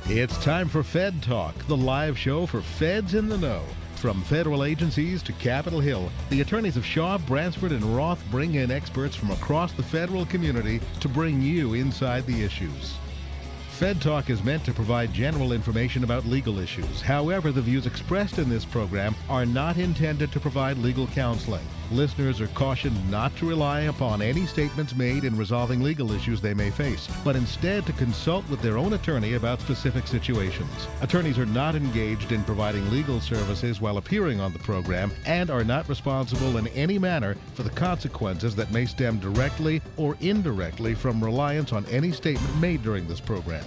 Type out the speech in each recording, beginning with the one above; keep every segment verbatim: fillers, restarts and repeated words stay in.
It's time for Fed Talk, the live show for feds in the know. From federal agencies to Capitol Hill, the attorneys of Shaw, Bransford, and Roth bring in experts from across the federal community to bring you inside the issues. Fed Talk is meant to provide general information about legal issues. However, the views expressed in this program are not intended to provide legal counseling. Listeners are cautioned not to rely upon any statements made in resolving legal issues they may face, but instead to consult with their own attorney about specific situations. Attorneys are not engaged in providing legal services while appearing on the program and are not responsible in any manner for the consequences that may stem directly or indirectly from reliance on any statement made during this program.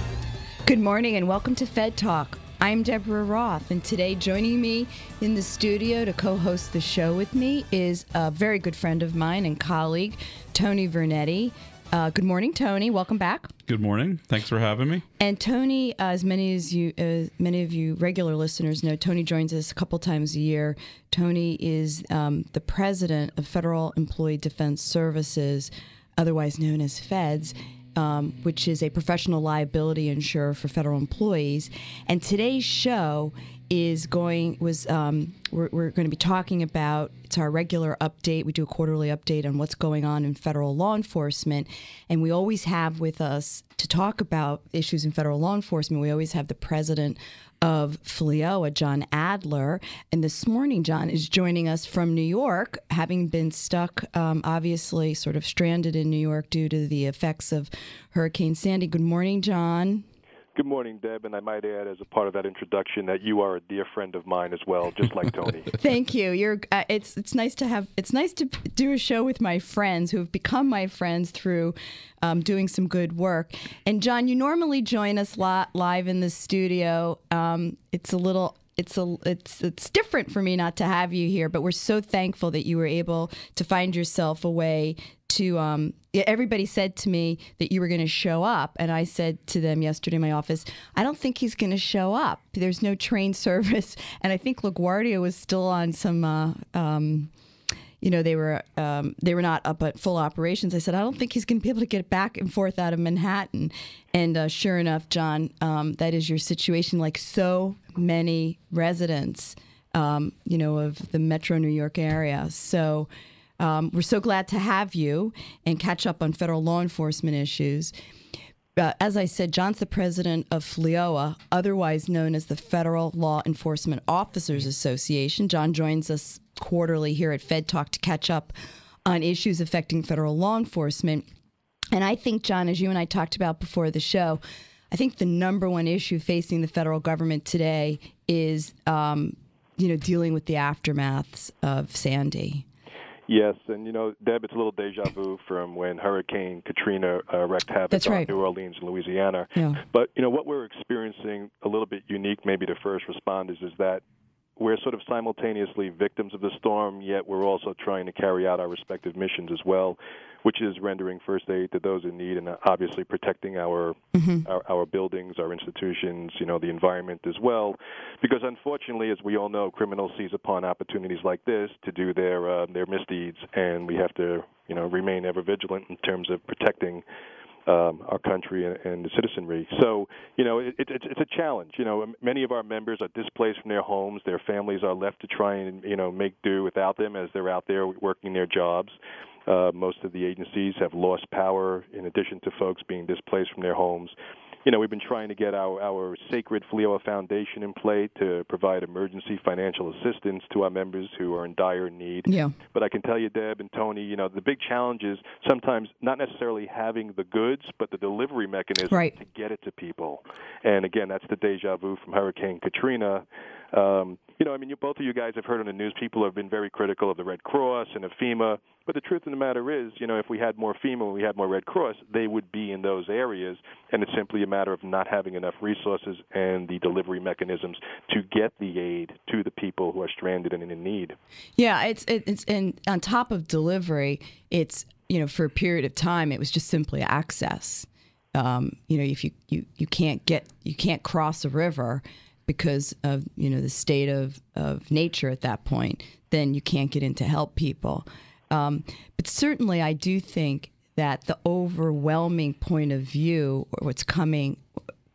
Good morning and welcome to Fed Talk. I'm Deborah Roth, and today joining me in the studio to co-host the show with me is a very good friend of mine and colleague, Tony Vernetti. Uh, good morning, Tony. Welcome back. Good morning. Thanks for having me. And Tony, uh, as many as you, uh, many of you regular listeners know, Tony joins us a couple times a year. Tony is um, the president of Federal Employee Defense Services, otherwise known as Feds. Um, which is a professional liability insurer for federal employees. And today's show is going was um, we're, we're going to be talking about, it's our regular update. We do a quarterly update on what's going on in federal law enforcement, and we always have with us to talk about issues in federal law enforcement. We always have the president of F L I O A, John Adler. And this morning, John is joining us from New York, having been stuck, um, obviously sort of stranded in New York due to the effects of Hurricane Sandy. Good morning, John. Good morning, Deb, and I might add as a part of that introduction that you are a dear friend of mine as well, just like Tony. Thank you. You're. Uh, it's it's nice to have. It's nice to do a show with my friends who have become my friends through um, doing some good work. And John, you normally join us li- live in the studio. Um, it's a little. It's a it's it's different for me not to have you here, but we're so thankful that you were able to find yourself a way to. Um, everybody said to me that you were going to show up, and I said to them yesterday in my office, I don't think he's going to show up. There's no train service, and I think LaGuardia was still on some. Uh, um, You know, they were um, they were not up at full operations. I said, I don't think he's going to be able to get back and forth out of Manhattan. And uh, sure enough, John, um, that is your situation, like so many residents, um, you know, of the Metro New York area. So um, we're so glad to have you and catch up on federal law enforcement issues. Uh, as I said, John's the president of F L I O A, otherwise known as the Federal Law Enforcement Officers Association. John joins us quarterly here at Fed Talk to catch up on issues affecting federal law enforcement. And I think, John, as you and I talked about before the show, I think the number one issue facing the federal government today is, um, you know, dealing with the aftermaths of Sandy. Yes, and, you know, Deb, it's a little deja vu from when Hurricane Katrina uh, wreaked havoc That's on right. New Orleans and Louisiana. Yeah. But, you know, what we're experiencing a little bit unique maybe to first responders is that we're sort of simultaneously victims of the storm, yet we're also trying to carry out our respective missions as well, which is rendering first aid to those in need and obviously protecting our, mm-hmm. our our buildings, our institutions, you know, the environment as well. Because unfortunately, as we all know, criminals seize upon opportunities like this to do their uh, their misdeeds, and we have to, you know, remain ever vigilant in terms of protecting Um, our country and, and the citizenry. So, you know, it, it, it's a challenge. You know, many of our members are displaced from their homes. Their families are left to try and, you know, make do without them as they're out there working their jobs. Uh, most of the agencies have lost power in addition to folks being displaced from their homes. You know, we've been trying to get our, our sacred F L I O A Foundation in play to provide emergency financial assistance to our members who are in dire need. Yeah. But I can tell you, Deb and Tony, you know, the big challenge is sometimes not necessarily having the goods, but the delivery mechanism right. to get it to people. And again, that's the deja vu from Hurricane Katrina. Um, you know, I mean, you, both of you guys have heard on the news, people have been very critical of the Red Cross and of FEMA. But the truth of the matter is, you know, if we had more FEMA and we had more Red Cross, they would be in those areas. And it's simply a matter of not having enough resources and the delivery mechanisms to get the aid to the people who are stranded and in need. Yeah, it's it's and on top of delivery, it's, you know, for a period of time, it was just simply access. Um, you know, if you, you, you can't get you can't cross a river because of, you know, the state of, of nature at that point, then you can't get in to help people. Um, but certainly I do think that the overwhelming point of view, or what's coming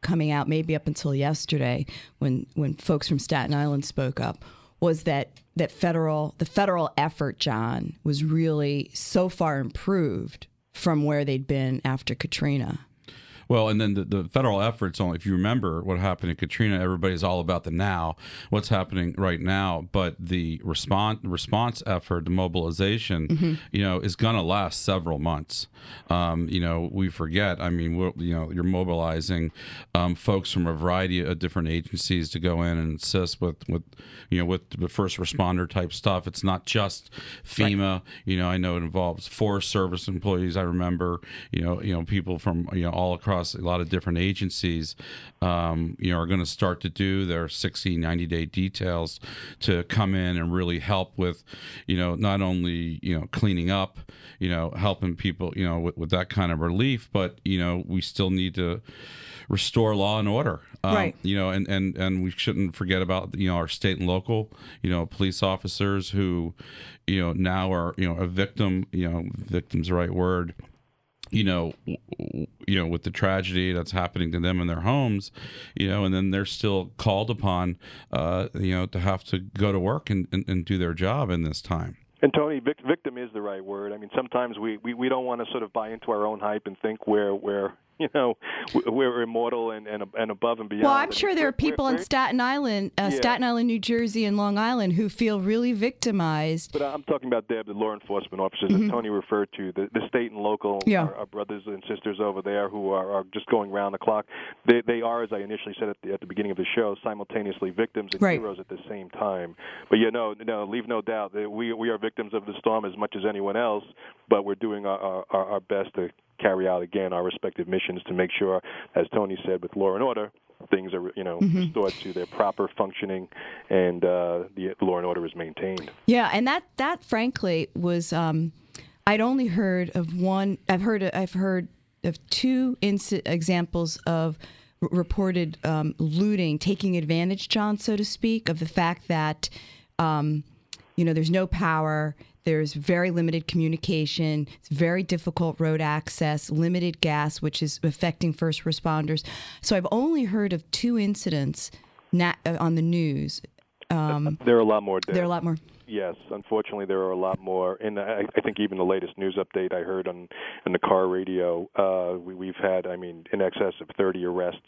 coming out, maybe up until yesterday, when when folks from Staten Island spoke up, was that that federal the federal effort, John, was really so far improved from where they'd been after Katrina. Well, and then the, the federal efforts, only if you remember what happened in Katrina, everybody's all about the now, what's happening right now. But the response response effort, the mobilization, mm-hmm. you know, is going to last several months. Um, you know, we forget. I mean, we're, you know, you're mobilizing um, folks from a variety of different agencies to go in and assist with, with you know, with the first responder type stuff. It's not just FEMA. Right. You know, I know it involves Forest Service employees. I remember, you know, you know, people from you know all across a lot of different agencies, um, you know, are going to start to do their sixty, ninety day details to come in and really help with, you know, not only, you know, cleaning up, you know, helping people, you know, with, with that kind of relief, but, you know, we still need to restore law and order. Um, right. You know, and, and, and we shouldn't forget about, you know, our state and local, you know, police officers who, you know, now are, you know, a victim, you know, victim's the right word, you know, you know, with the tragedy that's happening to them in their homes, you know, and then they're still called upon, uh, you know, to have to go to work and, and, and do their job in this time. And Tony, vic- victim is the right word. I mean, sometimes we, we, we don't want to sort of buy into our own hype and think we're we're you know we're immortal and, and and above and beyond. Well, I'm I sure mean, there we're, are people we're, in Staten Island, uh, yeah. Staten Island, New Jersey, and Long Island who feel really victimized. But I'm talking about, Deb, the law enforcement officers mm-hmm. that Tony referred to, the, the state and local, yeah. our, our brothers and sisters over there who are, are just going round the clock. They, they are, as I initially said at the, at the beginning of the show, simultaneously victims and right. heroes at the same time. But, you know, no, leave no doubt that we, we are victims of the storm as much as anyone else, but we're doing our, our, our best to carry out, again, our respective missions to make sure, as Tony said, with law and order, things are, you know, mm-hmm. restored to their proper functioning, and uh, the law and order is maintained. Yeah, and that, that frankly was, um, I'd only heard of one. I've heard I've heard of two inc- examples of r- reported um, looting, taking advantage, John, so to speak, of the fact that, um, you know, there's no power. There's very limited communication. It's very difficult road access, limited gas, which is affecting first responders. So I've only heard of two incidents na- on the news. Um, there are a lot more. Dead. There are a lot more. Yes, unfortunately, there are a lot more. And I, I think even the latest news update I heard on, on the car radio, uh, we, we've had, I mean, in excess of thirty arrests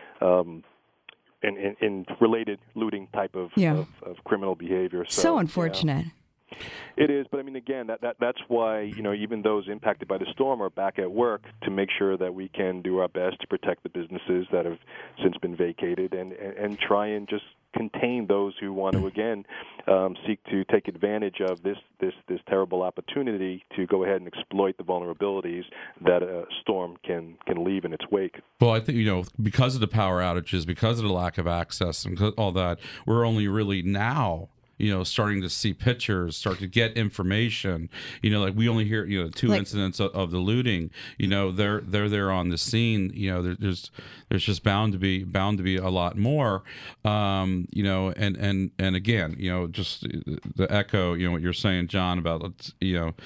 um, in, in, in related looting type of, yeah. of, of criminal behavior. So, so unfortunate. Yeah. It is, but I mean, again, that, that that's why, you know, even those impacted by the storm are back at work to make sure that we can do our best to protect the businesses that have since been vacated and, and, and try and just contain those who want to, again, um, seek to take advantage of this, this, this terrible opportunity to go ahead and exploit the vulnerabilities that a storm can, can leave in its wake. Well, I think, you know, because of the power outages, because of the lack of access and all that, we're only really now you know, starting to see pictures, start to get information. You know, like we only hear, you know, two like, incidents of, of the looting. You know, they're they're there on the scene. You know, there, there's there's just bound to be bound to be a lot more. Um, you know, and and and again, you know, just the echo, you know, what you're saying, John, about you know.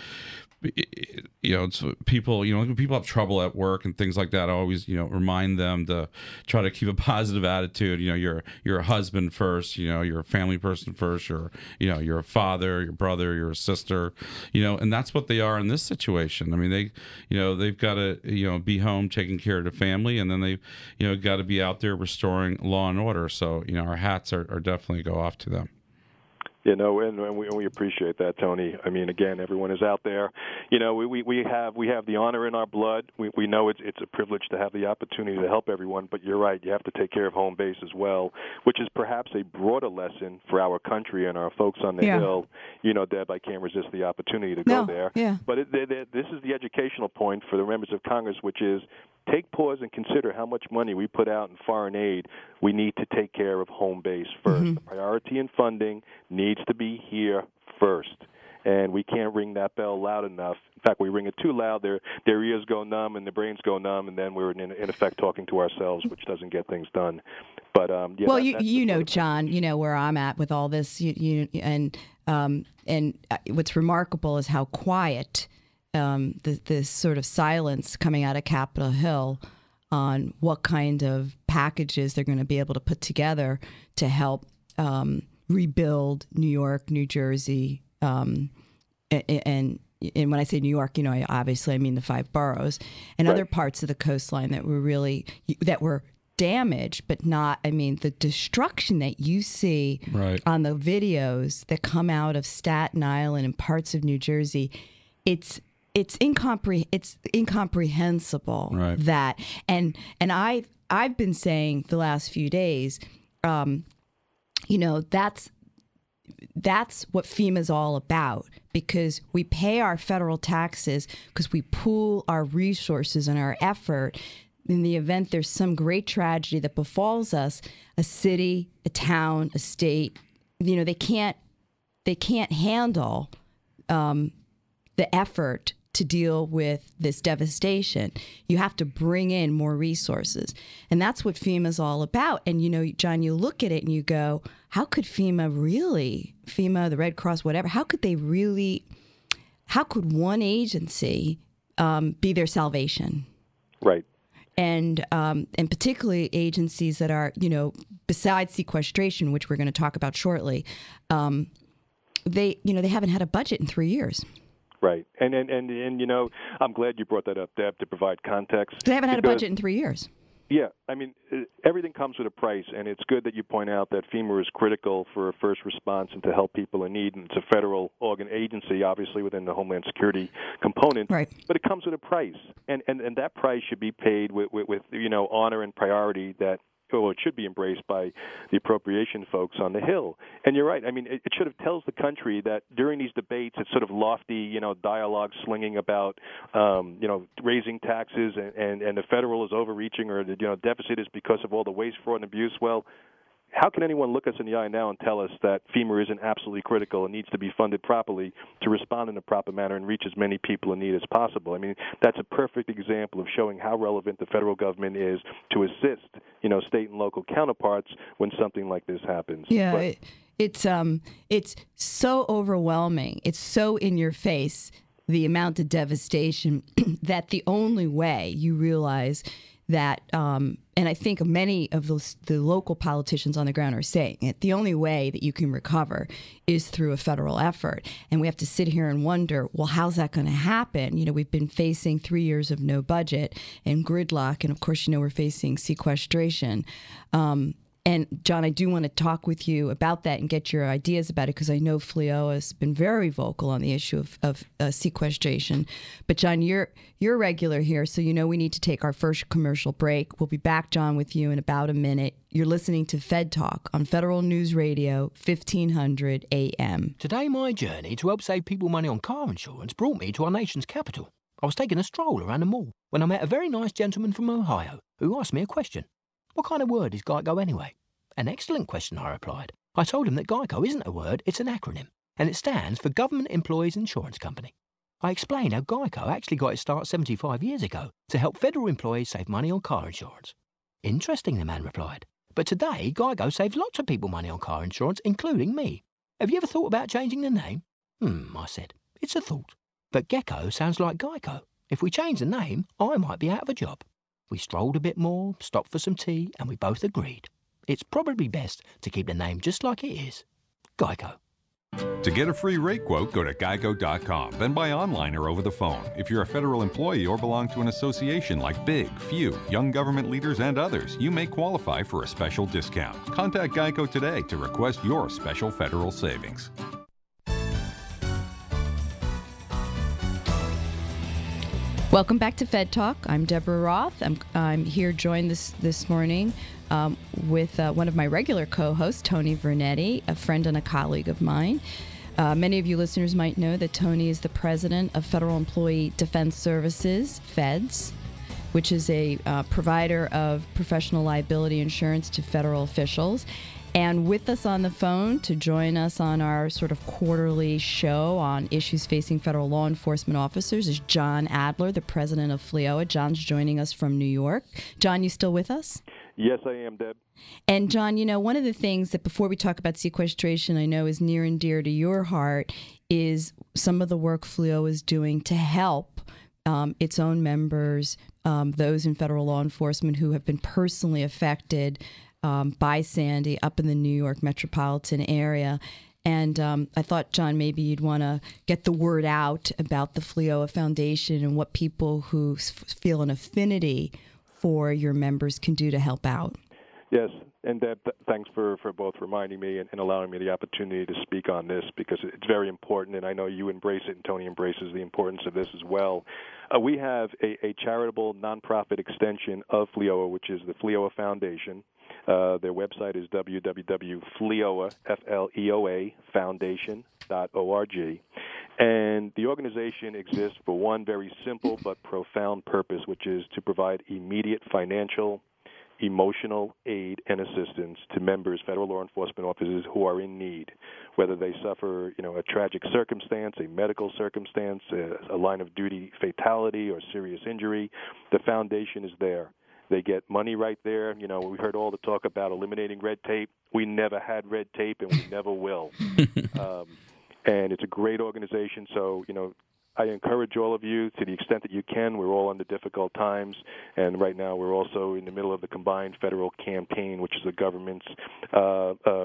You know, it's people, you know, when people have trouble at work and things like that, I always, you know, remind them to try to keep a positive attitude. You know, you're you're a husband first, you know, you're a family person first, you're, you know, you're a father, your brother, you're a sister, you know, and that's what they are in this situation. I mean, they, you know, they've got to, you know, be home taking care of the family, and then they, you know, got to be out there restoring law and order. So, you know, our hats are, are definitely go off to them. You know, and, and, we, and we appreciate that, Tony. I mean, again, everyone is out there. You know, we, we, we have we have the honor in our blood. We we know it's it's a privilege to have the opportunity to help everyone. But you're right, you have to take care of home base as well, which is perhaps a broader lesson for our country and our folks on the yeah. Hill. You know, Deb, I can't resist the opportunity to no, go there. Yeah. But it, it, it, this is the educational point for the members of Congress, which is take pause and consider how much money we put out in foreign aid. We need to take care of home base first. Mm-hmm. The priority in funding needs to be here first, and we can't ring that bell loud enough. In fact, we ring it too loud, their their ears go numb and their brains go numb, and then we're in, in effect talking to ourselves, which doesn't get things done. But um, yeah, well, that, you you know, John, you know where I'm at with all this. You, you and um, and what's remarkable is how quiet um, the, this sort of silence coming out of Capitol Hill on what kind of packages they're going to be able to put together to help um, rebuild New York, New Jersey, um, and, and and when I say New York, you know, I, obviously I mean the five boroughs and right. other parts of the coastline that were really that were damaged, but not. I mean, the destruction that you see right. on the videos that come out of Staten Island and parts of New Jersey, it's it's incompre it's incomprehensible right. that and and I I've been saying the last few days, um, you know, that's. That's what FEMA's all about, because we pay our federal taxes because we pool our resources and our effort in the event there's some great tragedy that befalls us, a city, a town, a state. You know, they can't they can't handle um, the effort to deal with this devastation. You have to bring in more resources. And that's what FEMA's all about. And, you know, John, you look at it and you go, how could FEMA really, FEMA, the Red Cross, whatever, how could they really, how could one agency um, be their salvation? Right. And um, and particularly agencies that are, you know, besides sequestration, which we're going to talk about shortly, um, they, you know, they haven't had a budget in three years. Right. And, and, and, and, you know, I'm glad you brought that up, Deb, to provide context. They haven't had because, a budget in three years. Yeah. I mean, everything comes with a price, and it's good that you point out that FEMA is critical for a first response and to help people in need. And it's a federal organ agency, obviously, within the Homeland Security component. Right. But it comes with a price. And, and, and that price should be paid with, with, with, you know, honor and priority that well, it should be embraced by the appropriation folks on the Hill. And you're right. I mean, it, it should have tells the country that during these debates, it's sort of lofty, you know, dialogue slinging about, um, you know, raising taxes and, and, and the federal is overreaching or the, you know, deficit is because of all the waste, fraud, and abuse. Well, how can anyone look us in the eye now and tell us that FEMA isn't absolutely critical and needs to be funded properly to respond in a proper manner and reach as many people in need as possible? I mean, that's a perfect example of showing how relevant the federal government is to assist, you know, state and local counterparts when something like this happens. Yeah, but, it, it's um, it's so overwhelming. It's so in your face, the amount of devastation that the only way you realize that, um, and I think many of the, the local politicians on the ground are saying it, the only way that you can recover is through a federal effort. And we have to sit here and wonder, well, how's that going to happen? You know, we've been facing three years of no budget and gridlock. And of course, you know, we're facing sequestration. Um, And, John, I do want to talk with you about that and get your ideas about it, because I know F L E O has been very vocal on the issue of, of uh, sequestration. But, John, you're you're regular here, so you know we need to take our first commercial break. We'll be back, John, with you in about a minute. You're listening to Fed Talk on Federal News Radio, fifteen hundred A M. Today, my journey to help save people money on car insurance brought me to our nation's capital. I was taking a stroll around the mall when I met a very nice gentleman from Ohio who asked me a question. What kind of word is GEICO anyway? An excellent question, I replied. I told him that GEICO isn't a word, it's an acronym, and it stands for Government Employees Insurance Company. I explained how GEICO actually got its start seventy-five years ago to help federal employees save money on car insurance. Interesting, the man replied. But today, GEICO saves lots of people money on car insurance, including me. Have you ever thought about changing the name? Hmm, I said. It's a thought. But Gecko sounds like GEICO. If we change the name, I might be out of a job. We strolled a bit more, stopped for some tea, and we both agreed. It's probably best to keep the name just like it is. GEICO. To get a free rate quote, go to geico dot com, then buy online or over the phone. If you're a federal employee or belong to an association like Big, Few, Young Government Leaders, and others, you may qualify for a special discount. Contact GEICO today to request your special federal savings. Welcome back to Fed Talk. I'm Deborah Roth. I'm, I'm here joined this, this morning um, with uh, one of my regular co-hosts, Tony Vernetti, a friend and a colleague of mine. Uh, many of you listeners might know that Tony is the president of Federal Employee Defense Services, FEDS, which is a uh, provider of professional liability insurance to federal officials. And with us on the phone to join us on our sort of quarterly show on issues facing federal law enforcement officers is John Adler, the president of F L E O. John's joining us from New York. John, you still with us? Yes, I am, Deb. And, John, you know, one of the things that before we talk about sequestration I know is near and dear to your heart is some of the work F L E O is doing to help um, its own members, um, those in federal law enforcement who have been personally affected um, by Sandy up in the New York metropolitan area. And um, I thought, John, maybe you'd want to get the word out about the FLIOA Foundation and what people who f- feel an affinity for your members can do to help out. Yes, and Deb, th- thanks for, for both reminding me and, and allowing me the opportunity to speak on this, because it's very important, and I know you embrace it, and Tony embraces the importance of this as well. Uh, we have a, a charitable nonprofit extension of FLIOA, which is the FLIOA Foundation. Uh, their website is w w w dot FLIOA, F L E O A, foundation dot org. And the organization exists for one very simple but profound purpose, which is to provide immediate financial, emotional aid and assistance to members, federal law enforcement officers who are in need, whether they suffer, you know, a tragic circumstance, a medical circumstance, a, a line of duty fatality or serious injury. The foundation is there. They get money right there. You know, we heard all the talk about eliminating red tape. We never had red tape, and we never will. um, and it's a great organization. So, you know, I encourage all of you, to the extent that you can. We're all under difficult times, and right now we're also in the middle of the combined federal campaign, which is the government's, uh, uh,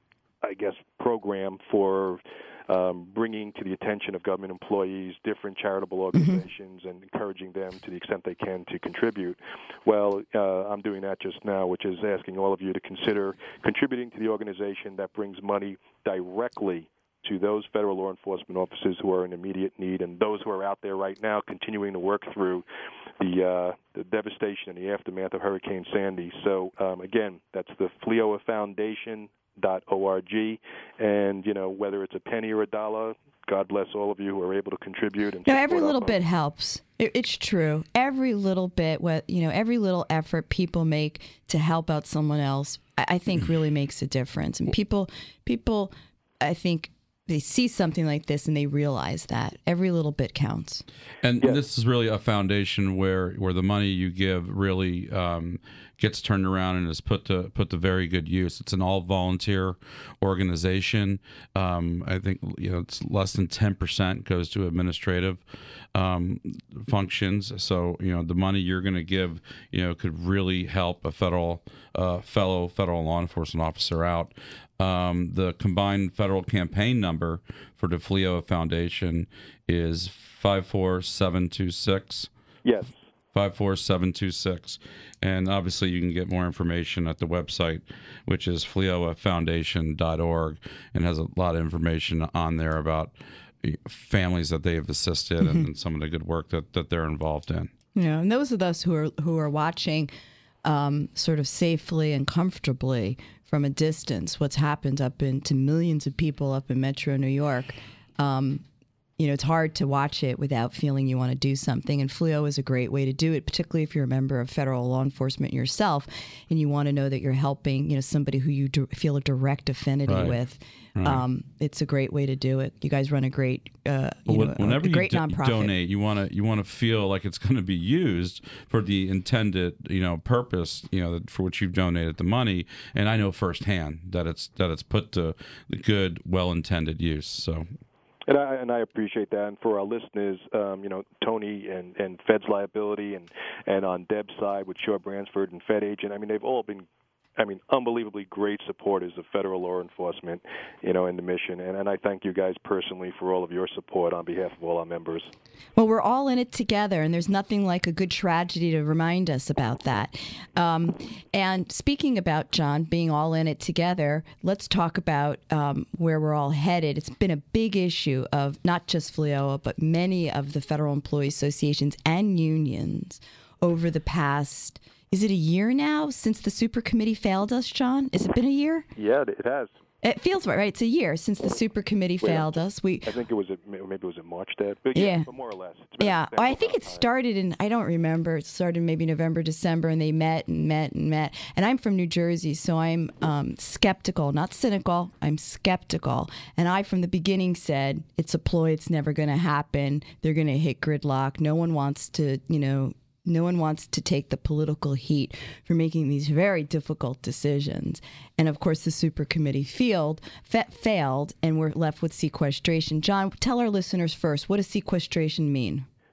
I guess, program for um, bringing to the attention of government employees different charitable organizations mm-hmm. and encouraging them, to the extent they can, to contribute. Well, uh, I'm doing that just now, which is asking all of you to consider contributing to the organization that brings money directly to those federal law enforcement officers who are in immediate need, and those who are out there right now continuing to work through the uh, the devastation and the aftermath of Hurricane Sandy. So, um, again, that's the FLIOA Foundation dot org, and, you know, whether it's a penny or a dollar, God bless all of you who are able to contribute. And no, every little bit helps. It, it's true. Every little bit, what you know, every little effort people make to help out someone else, I, I think really makes a difference. And people, people, I think, they see something like this and they realize that every little bit counts. And yes. This is really a foundation where, where the money you give really um, gets turned around and is put to put to very good use. It's an all volunteer organization. Um, I think you know it's less than ten percent goes to administrative um, functions. So you know the money you're going to give you know could really help a federal uh, fellow federal law enforcement officer out. Um, the combined federal campaign number for the FLIOA Foundation is five four seven two six. Yes. five four seven two six. And obviously you can get more information at the website, which is FLIOA foundation dot org, and has a lot of information on there about families that they have assisted mm-hmm. and, and some of the good work that, that they're involved in. Yeah, and those of us who are who are watching um, sort of safely and comfortably from a distance what's happened up in to millions of people up in Metro New York, um, you know, it's hard to watch it without feeling you want to do something. And FLIOA is a great way to do it, particularly if you're a member of federal law enforcement yourself and you want to know that you're helping, you know, somebody who you do feel a direct affinity right. with. Right. Um, it's a great way to do it. You guys run a great, uh, you well, know, whenever a great you do- nonprofit. donate, you want to you want to feel like it's going to be used for the intended, you know, purpose, you know, for which you've donated the money. And I know firsthand that it's that it's put to the good, well-intended use. So. And I, and I appreciate that. And for our listeners, um, you know, Tony and, and Fed's Liability and, and on Deb's side with Shaw Bransford and Fed Agent, I mean, they've all been, I mean, unbelievably great supporters of federal law enforcement, you know, in the mission. And, and I thank you guys personally for all of your support on behalf of all our members. Well, we're all in it together, and there's nothing like a good tragedy to remind us about that. Um, and speaking about, John, being all in it together, let's talk about um, where we're all headed. It's been a big issue of not just FLIOA, but many of the federal employee associations and unions over the past, is it a year now since the super committee failed us, John? Has it been a year? Yeah, it has. It feels right, right? It's a year since the super committee Well, failed us. We, I think it was, maybe it was in March, Deb. But yeah, Yeah. but more or less. It's been- yeah, it's been I a think long it time. started in, I don't remember, it started maybe November, December, and they met and met and met. And I'm from New Jersey, so I'm um, skeptical, not cynical, I'm skeptical. And I, from the beginning, said, it's a ploy, it's never going to happen, they're going to hit gridlock, no one wants to, you know, no one wants to take the political heat for making these very difficult decisions. And of course, the super committee failed, fa- failed, and we're left with sequestration. John, tell our listeners first, what does sequestration mean?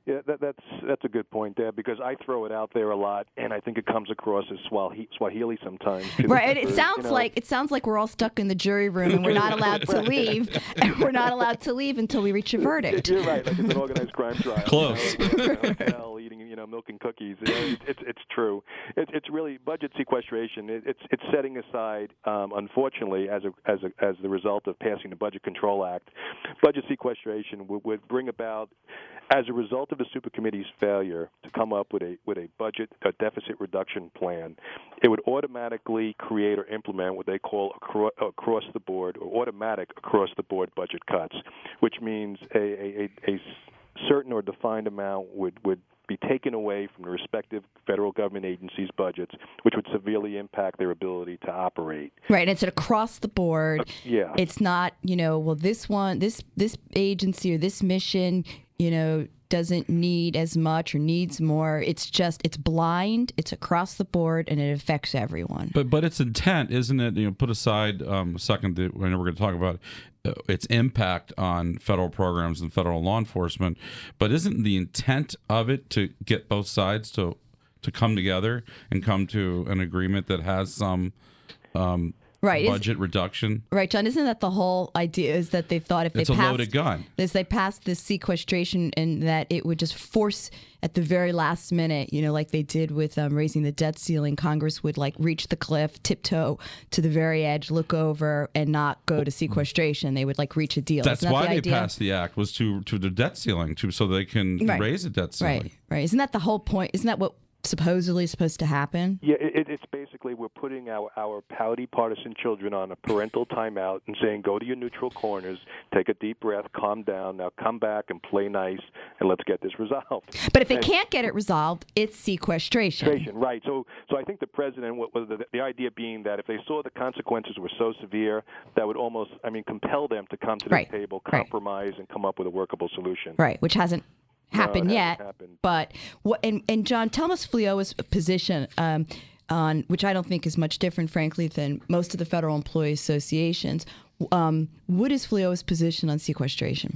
Yeah, that, that's that's a good point, Deb, because I throw it out there a lot, and I think it comes across as Swahili, Swahili sometimes. Too. Right, it Or, sounds you know, like it sounds like we're all stuck in the jury room and we're not allowed to leave, and we're not allowed to leave until we reach a verdict. You're right, like it's an organized crime trial. Close. You know, in a hotel, eating, you know, milk and cookies. You know, it's it's true. It, it's really budget sequestration. It, it's it's setting aside, um, unfortunately, as a as a as the result of passing the Budget Control Act, budget sequestration would, would bring about, as a result of the supercommittee's failure to come up with a with a budget a deficit reduction plan, it would automatically create or implement what they call acro- across the board or automatic across the board budget cuts, which means a, a, a, a certain or defined amount would, would be taken away from the respective federal government agencies' budgets, which would severely impact their ability to operate. Right, it's across the board. Uh, yeah. It's not, you know, well, this one, this this agency or this mission, you know, doesn't need as much or needs more. It's just, it's blind, it's across the board, and it affects everyone. But but its intent, isn't it? You know, put aside um, a second. The, I know we're going to talk about uh, its impact on federal programs and federal law enforcement. But isn't the intent of it to get both sides to to come together and come to an agreement that has some um, right. budget reduction? Right, John. Isn't that the whole idea? Is that they thought if they It's a passed loaded gun. this, they passed this sequestration, and that it would just force at the very last minute, you know, like they did with um, raising the debt ceiling. Congress would like reach the cliff, tiptoe to the very edge, look over, and not go to sequestration. They would like reach a deal. That's Isn't that why the they idea? passed the act, was to to the debt ceiling, to so they can Right. raise the debt ceiling. Right, right. Isn't that the whole point? Isn't that what supposedly supposed to happen? Yeah, it, it's basically we're putting our, our pouty partisan children on a parental timeout and saying, go to your neutral corners, take a deep breath, calm down, now come back and play nice, and let's get this resolved. But if they And- can't get it resolved, it's sequestration. Sequestration, right. So, so I think the president, what was the, the idea being that if they saw the consequences were so severe, that would almost, I mean, compel them to come to the Right, table, right. compromise, and come up with a workable solution. Right, which hasn't happened it yet. hasn't happened. But what? And, and John, tell us FLIOA's position um, on, which I don't think is much different, frankly, than most of the federal employee associations. Um, what is FLIOA's position on sequestration?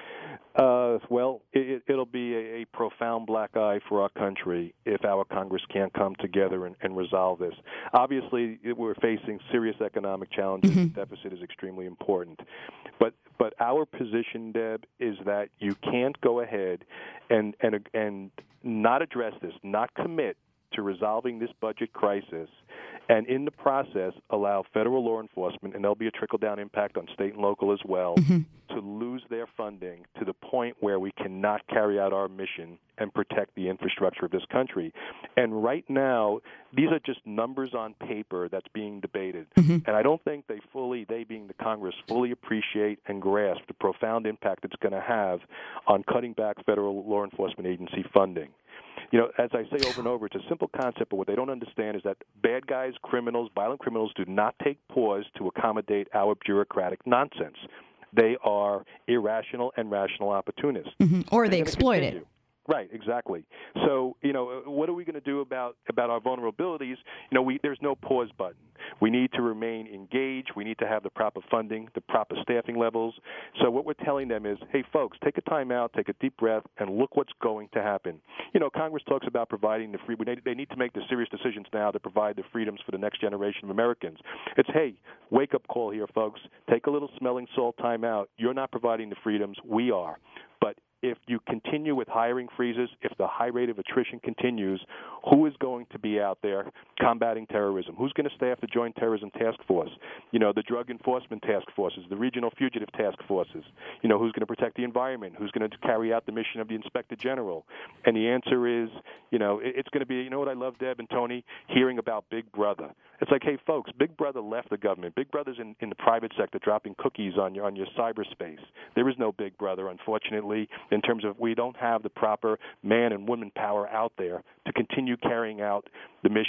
Uh, well, it, it'll be a, a profound black eye for our country if our Congress can't come together and, and resolve this. Obviously, it, we're facing serious economic challenges. Mm-hmm. The deficit is extremely important. But but our position, Deb, is that you can't go ahead and and and not address this, not commit to resolving this budget crisis, and in the process allow federal law enforcement, and there'll be a trickle-down impact on state and local as well, Mm-hmm. to lose their funding to the point where we cannot carry out our mission and protect the infrastructure of this country. And right now, these are just numbers on paper that's being debated. Mm-hmm. And I don't think they fully, they being the Congress, fully appreciate and grasp the profound impact it's going to have on cutting back federal law enforcement agency funding. You know, as I say over and over, it's a simple concept, but what they don't understand is that bad guys, criminals, violent criminals do not take pause to accommodate our bureaucratic nonsense. They are irrational and rational opportunists. Mm-hmm. Or They're they gonna exploit continue. it. Right, exactly. So, you know, what are we going to do about about our vulnerabilities? You know, we there's no pause button. We need to remain engaged. We need to have the proper funding, the proper staffing levels. So what we're telling them is, hey, folks, take a time out, take a deep breath, and look what's going to happen. You know, Congress talks about providing the free. They need to make the serious decisions now to provide the freedoms for the next generation of Americans. It's, hey, wake-up call here, folks. Take a little smelling salt time out. You're not providing the freedoms. We are. But if you continue with hiring freezes, if the high rate of attrition continues, who is going to be out there combating terrorism? Who's going to staff the Joint Terrorism Task Force? You know, the Drug Enforcement Task Forces, the Regional Fugitive Task Forces. You know, who's going to protect the environment? Who's going to carry out the mission of the Inspector General? And the answer is, you know, it, it's going to be, you know what I love, Deb and Tony, hearing about Big Brother. It's like, hey, folks, Big Brother left the government. Big Brother's in, in the private sector dropping cookies on your on your cyberspace. There is no Big Brother, unfortunately, in terms of we don't have the proper man and woman power out there to continue carrying out the mission.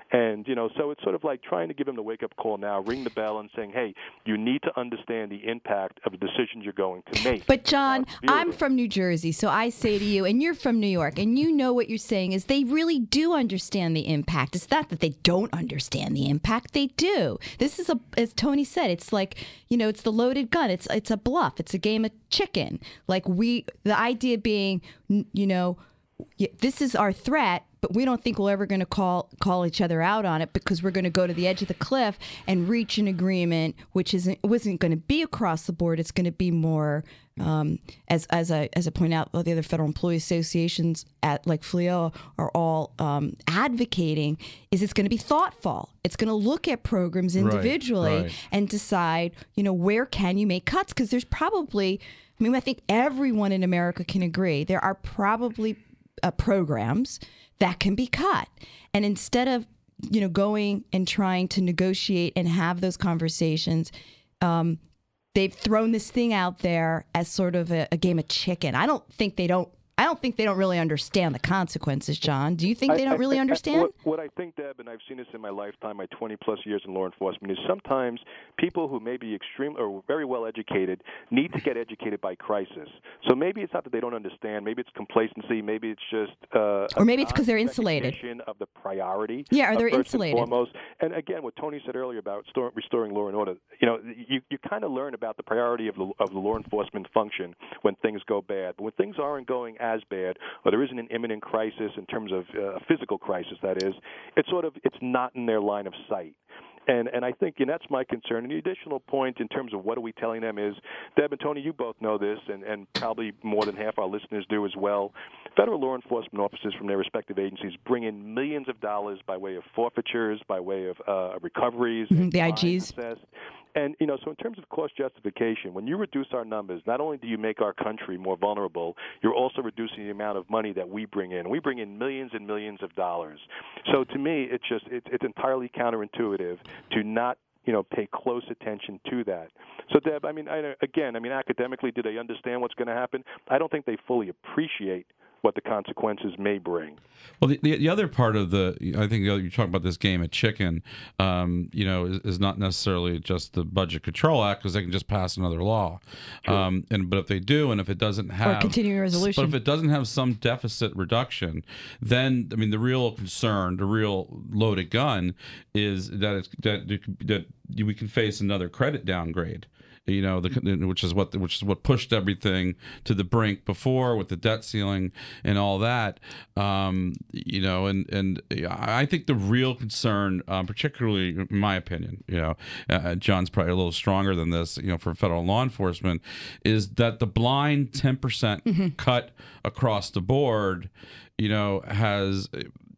And, you know, so it's sort of like trying to give them the wake-up call now, ring the bell and saying, hey, you need to understand the impact of the decisions you're going to make. But, John, I'm from New Jersey, so I say to you, and you're from New York, and you know what you're saying is they really do understand the impact. It's not that they don't understand the impact. They do. This is, a, as Tony said, it's like, you know, it's the loaded gun. It's it's a bluff. It's a game of chicken. Like we, the idea being, you know, this is our threat, but we don't think we're ever going to call call each other out on it because we're going to go to the edge of the cliff and reach an agreement, which isn't wasn't going to be across the board. It's going to be more, um, as as I as I point out, all the other federal employee associations at like F L E O are all um, advocating. Is it's going to be thoughtful. It's going to look at programs individually right, right. and decide, you know, where can you make cuts? Because there's probably, I mean, I think everyone in America can agree there are probably uh, programs that can be cut. And instead of, you know, going and trying to negotiate and have those conversations, um, they've thrown this thing out there as sort of a, a game of chicken. I don't think they don't. I don't think they don't really understand the consequences, John. Do you think they don't I, I, really I, understand? What, what I think, Deb, and I've seen this in my lifetime, my twenty-plus years in law enforcement, is sometimes people who may be extreme or very well educated need to get educated by crisis. So maybe it's not that they don't understand. Maybe it's complacency. Maybe it's just uh, or maybe it's because they're insulated. Of the priority. Yeah, or they're first insulated. And foremost. And again, what Tony said earlier about store, restoring law and order, you know, you, you kind of learn about the priority of the, of the law enforcement function when things go bad. But when things aren't going as bad, or there isn't an imminent crisis in terms of uh, a physical crisis, that is, it's sort of it's not in their line of sight. And and I think, and that's my concern. And the additional point in terms of what are we telling them is, Deb and Tony, you both know this, and, and probably more than half our listeners do as well. Federal law enforcement officers from their respective agencies bring in millions of dollars by way of forfeitures, by way of uh, recoveries, mm-hmm, the I Gs. Access. And, you know, so in terms of cost justification, when you reduce our numbers, not only do you make our country more vulnerable, you're also reducing the amount of money that we bring in. We bring in millions and millions of dollars. So to me, it's just it, it's entirely counterintuitive to not, you know, pay close attention to that. So, Deb, I mean, I, again, I mean, academically, do they understand what's going to happen? I don't think they fully appreciate what the consequences may bring. Well, the, the, the other part of the, I think you're talking about this game of chicken, um, you know, is, is not necessarily just the Budget Control Act, because they can just pass another law. Sure. Um, and but if they do, and if it doesn't have or continuing resolution, but if it doesn't have some deficit reduction, then I mean, the real concern, the real loaded gun, is that it's, that that we can face another credit downgrade. You know, the, which is what which is what pushed everything to the brink before with the debt ceiling and all that. Um, you know, and and I think the real concern, um, particularly in my opinion, you know, uh, John's probably a little stronger than this, you know, for federal law enforcement, is that the blind ten percent mm-hmm. cut across the board, you know, has.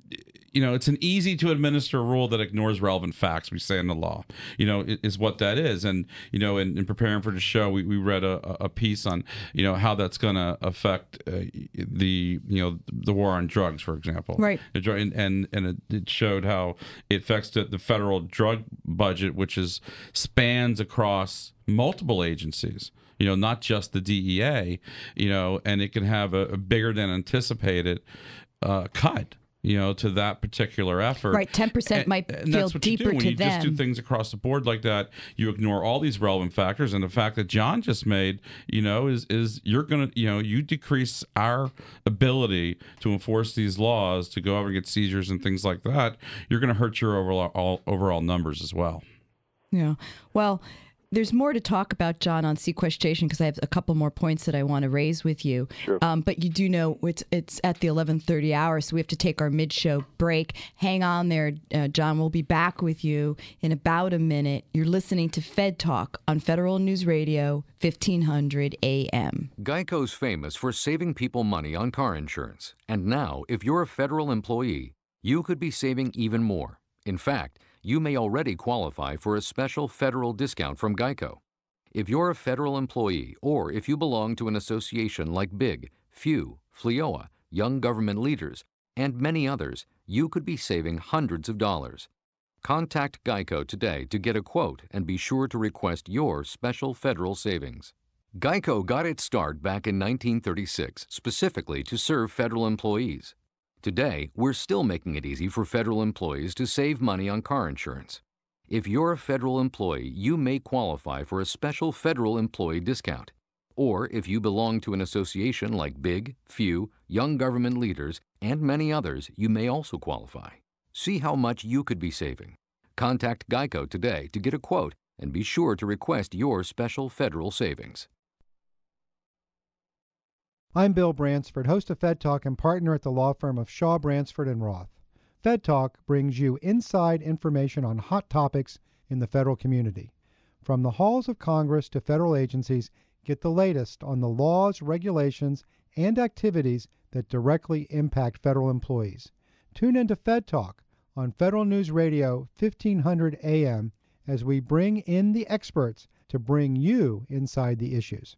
You know, it's an easy to administer rule that ignores relevant facts, we say in the law, you know, is what that is. And, you know, in, in preparing for the show, we, we read a, a piece on, you know, how that's going to affect uh, the, you know, the war on drugs, for example. Right. And, and, and it, it showed how it affects the, the federal drug budget, which is spans across multiple agencies. You know, not just the D E A, you know, and it can have a, a bigger than anticipated uh, cut. You know, to that particular effort. Right, ten percent and, might and feel that's what deeper you do. When to you them. just do things across the board like that, you ignore all these relevant factors. And the fact that John just made, you know, is is you're going to, you know, you decrease our ability to enforce these laws, to go over and get seizures and things like that. You're going to hurt your overall all, overall numbers as well. Yeah. Well, there's more to talk about, John, on sequestration, because I have a couple more points that I want to raise with you. Sure. Um, but you do know it's it's at the eleven thirty hour, so we have to take our mid-show break. Hang on there, uh, John. We'll be back with you in about a minute. You're listening to Fed Talk on Federal News Radio, fifteen hundred A M. Geico's famous for saving people money on car insurance. And now, if you're a federal employee, you could be saving even more. In fact, you may already qualify for a special federal discount from Geico. If you're a federal employee, or if you belong to an association like BIG, F U, F L E O A, Young Government Leaders, and many others, you could be saving hundreds of dollars. Contact Geico today to get a quote and be sure to request your special federal savings. Geico got its start back in nineteen thirty-six, specifically to serve federal employees. Today, we're still making it easy for federal employees to save money on car insurance. If you're a federal employee, you may qualify for a special federal employee discount. Or if you belong to an association like Big, Few, Young Government Leaders, and many others, you may also qualify. See how much you could be saving. Contact Geico today to get a quote and be sure to request your special federal savings. I'm Bill Bransford, host of Fed Talk and partner at the law firm of Shaw, Bransford and Roth. Fed Talk brings you inside information on hot topics in the federal community. From the halls of Congress to federal agencies, get the latest on the laws, regulations, and activities that directly impact federal employees. Tune into Fed Talk on Federal News Radio fifteen hundred A M as we bring in the experts to bring you inside the issues.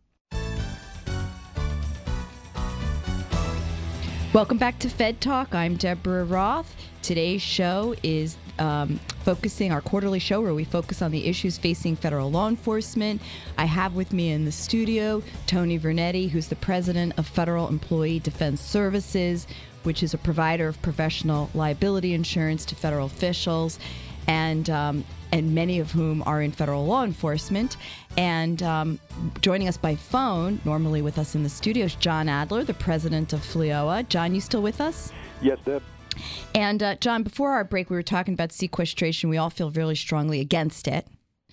Welcome back to Fed Talk. I'm Deborah Roth. Today's show is um, focusing, our quarterly show where we focus on the issues facing federal law enforcement. I have with me in the studio Tony Vernetti, who's the president of Federal Employee Defense Services, which is a provider of professional liability insurance to federal officials, and um, and many of whom are in federal law enforcement. And um, joining us by phone, normally with us in the studio, is John Adler, the president of F L I O A. John, you still with us? Yes, Deb. And uh, John, before our break, we were talking about sequestration. We all feel really strongly against it.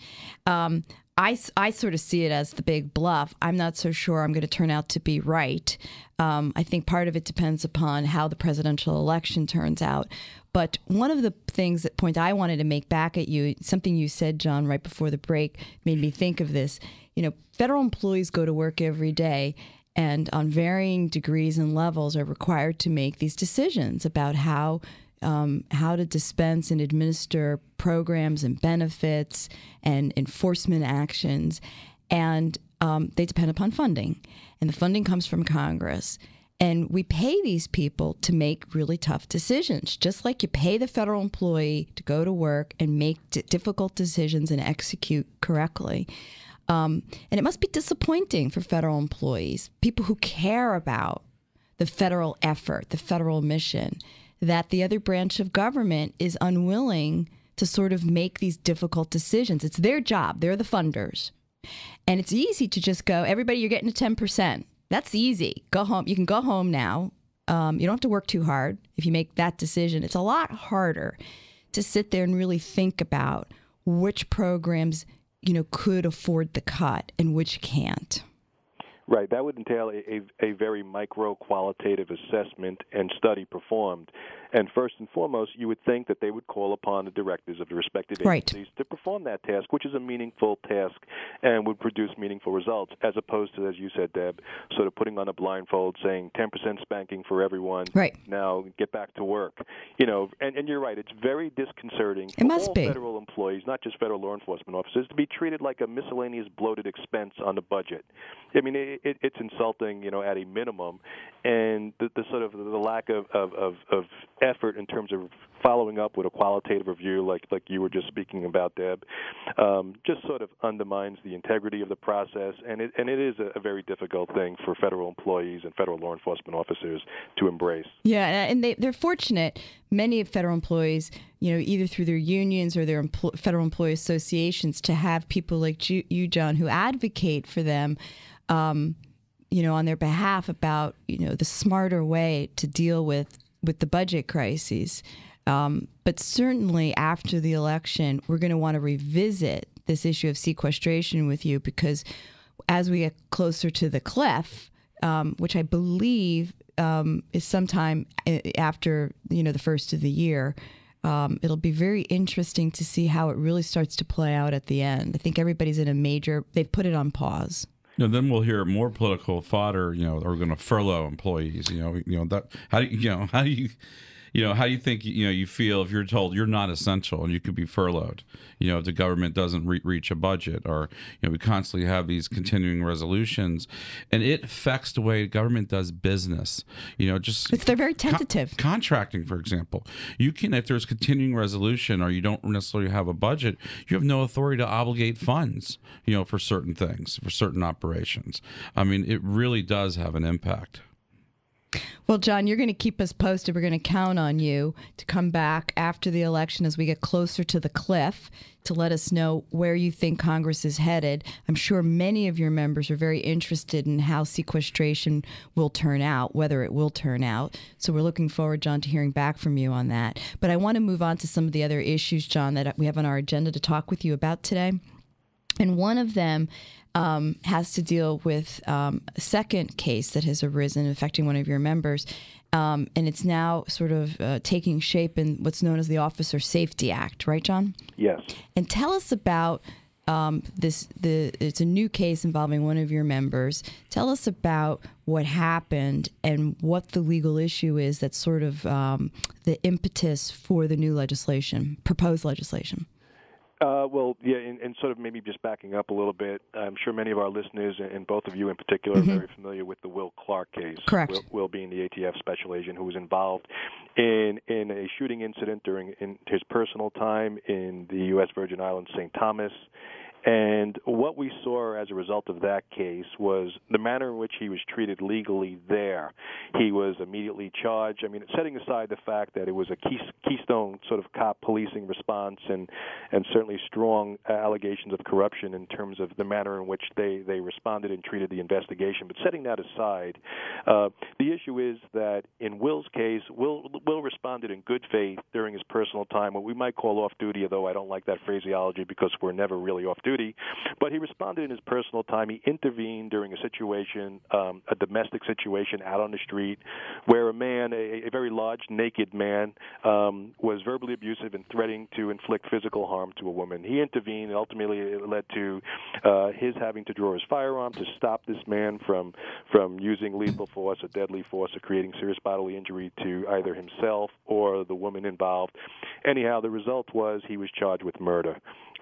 Um, I, I sort of see it as the big bluff. I'm not so sure I'm going to turn out to be right. Um, I think part of it depends upon how the presidential election turns out. But one of the things, that point I wanted to make back at you, something you said, John, right before the break, made me think of this. You know, federal employees go to work every day and on varying degrees and levels are required to make these decisions about how Um, how to dispense and administer programs and benefits and enforcement actions. And um, they depend upon funding. And the funding comes from Congress. And we pay these people to make really tough decisions, just like you pay the federal employee to go to work and make d- difficult decisions and execute correctly. Um, and it must be disappointing for federal employees, people who care about the federal effort, the federal mission, that the other branch of government is unwilling to sort of make these difficult decisions. It's their job. They're the funders. And it's easy to just go, everybody, you're getting a ten percent. That's easy. Go home. You can go home now. Um, you don't have to work too hard if you make that decision. It's a lot harder to sit there and really think about which programs, you know, could afford the cut and which can't. Right. That would entail a, a, a very micro-qualitative assessment and study performed. And first and foremost, you would think that they would call upon the directors of the respective agencies right. to perform that task, which is a meaningful task and would produce meaningful results, as opposed to, as you said, Deb, sort of putting on a blindfold, saying ten percent spanking for everyone. Right. Now get back to work. You know, and, and you're right. It's very disconcerting it for must all be. federal employees, not just federal law enforcement officers, to be treated like a miscellaneous bloated expense on the budget. I mean, it, it, it's insulting, you know, at a minimum, and the, the sort of the lack of, of, of, of effort in terms of following up with a qualitative review, like like you were just speaking about, Deb, um, just sort of undermines the integrity of the process, and it and it is a, a very difficult thing for federal employees and federal law enforcement officers to embrace. Yeah, and they, they're fortunate. Many federal employees, you know, either through their unions or their empl- federal employee associations, to have people like you, you, John, who advocate for them. Um, you know, on their behalf about, you know, the smarter way to deal with, with the budget crises. Um, but certainly after the election, we're going to want to revisit this issue of sequestration with you, because as we get closer to the cliff, um, which I believe um, is sometime after, you know, the first of the year, um, it'll be very interesting to see how it really starts to play out at the end. I think everybody's in a major, they've put it on pause. You know, then we'll hear more political fodder. You know, are going to furlough employees. You know, you know that. How do you, you know? How do you, you know, how do you think you know you feel if you're told you're not essential and you could be furloughed? You know, if the government doesn't re- reach a budget, or you know, we constantly have these continuing resolutions, and it affects the way government does business. You know, just it's, they're very tentative. Con- contracting, for example, you can if there's continuing resolution or you don't necessarily have a budget, you have no authority to obligate funds. You know, for certain things, for certain operations. I mean, it really does have an impact. Well, John, you're going to keep us posted. We're going to count on you to come back after the election as we get closer to the cliff to let us know where you think Congress is headed. I'm sure many of your members are very interested in how sequestration will turn out, whether it will turn out. So we're looking forward, John, to hearing back from you on that. But I want to move on to some of the other issues, John, that we have on our agenda to talk with you about today. And one of them um, has to deal with um, a second case that has arisen affecting one of your members. Um, and it's now sort of uh, taking shape in what's known as the Officer Safety Act, right, John? Yes. And tell us about um, this. The it's a new case involving one of your members. Tell us about what happened and what the legal issue is that's sort of um, the impetus for the new legislation, proposed legislation. Uh, well, yeah, and, and sort of maybe just backing up a little bit, I'm sure many of our listeners, and both of you in particular, mm-hmm. are very familiar with the Will Clark case. Correct. Will, Will being the A T F special agent who was involved in in a shooting incident during in his personal time in the U S Virgin Islands, Saint Thomas. And what we saw as a result of that case was the manner in which he was treated legally there. He was immediately charged. I mean, setting aside the fact that it was a keystone sort of cop policing response and, and certainly strong allegations of corruption in terms of the manner in which they, they responded and treated the investigation. But setting that aside, uh, the issue is that in Will's case, Will, Will responded in good faith during his personal time, what we might call off-duty, although I don't like that phraseology because we're never really off-duty. Duty, but he responded in his personal time. He intervened during a situation, um, a domestic situation out on the street, where a man, a, a very large, naked man, um, was verbally abusive and threatening to inflict physical harm to a woman. He intervened, and ultimately it led to uh, his having to draw his firearm to stop this man from from using lethal force or deadly force or creating serious bodily injury to either himself or the woman involved. Anyhow, the result was he was charged with murder.